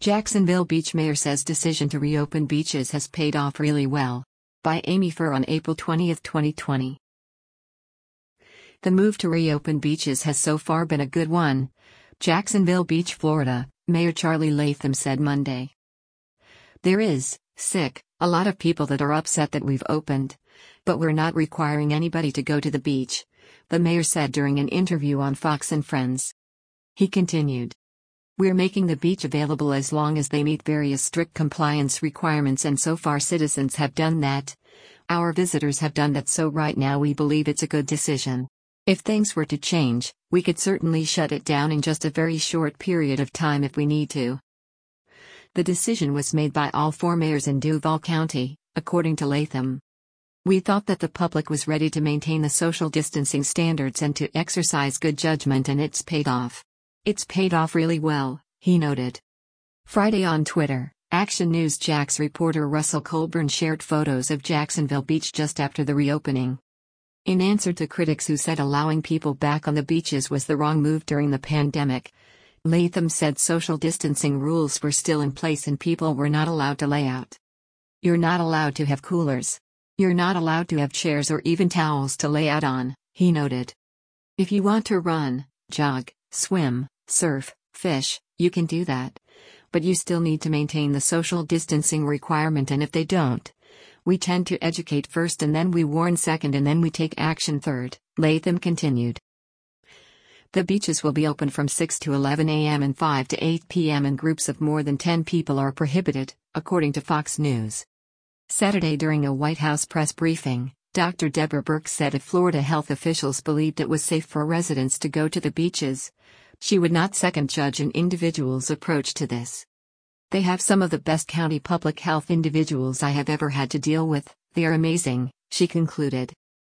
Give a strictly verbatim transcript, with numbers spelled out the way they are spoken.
Jacksonville Beach mayor says decision to reopen beaches has paid off really well. By Amy Furr on April twentieth, twenty twenty. The move to reopen beaches has so far been a good one, Jacksonville Beach, Florida, Mayor Charlie Latham said Monday. There is, sick, a lot of people that are upset that we've opened, but we're not requiring anybody to go to the beach, the mayor said during an interview on Fox and Friends. He continued. We're making the beach available as long as they meet various strict compliance requirements, and so far citizens have done that. Our visitors have done that, so right now we believe it's a good decision. If things were to change, we could certainly shut it down in just a very short period of time if we need to. The decision was made by all four mayors in Duval County, according to Latham. We thought that the public was ready to maintain the social distancing standards and to exercise good judgment, and it's paid off. It's paid off really well, he noted. Friday on Twitter, Action News Jax reporter Russell Colburn shared photos of Jacksonville Beach just after the reopening. In answer to critics who said allowing people back on the beaches was the wrong move during the pandemic, Latham said social distancing rules were still in place and people were not allowed to lay out. You're not allowed to have coolers. You're not allowed to have chairs or even towels to lay out on, he noted. If you want to run, jog, swim, surf, fish, you can do that. But you still need to maintain the social distancing requirement, and if they don't, we tend to educate first and then we warn second and then we take action third, Latham continued. The beaches will be open from six to eleven a m and five to eight p m and groups of more than ten people are prohibited, according to Fox News. Saturday during a White House press briefing, Doctor Deborah Birx said if Florida health officials believed it was safe for residents to go to the beaches, she would not second-judge an individual's approach to this. They have some of the best county public health individuals I have ever had to deal with, they are amazing, she concluded.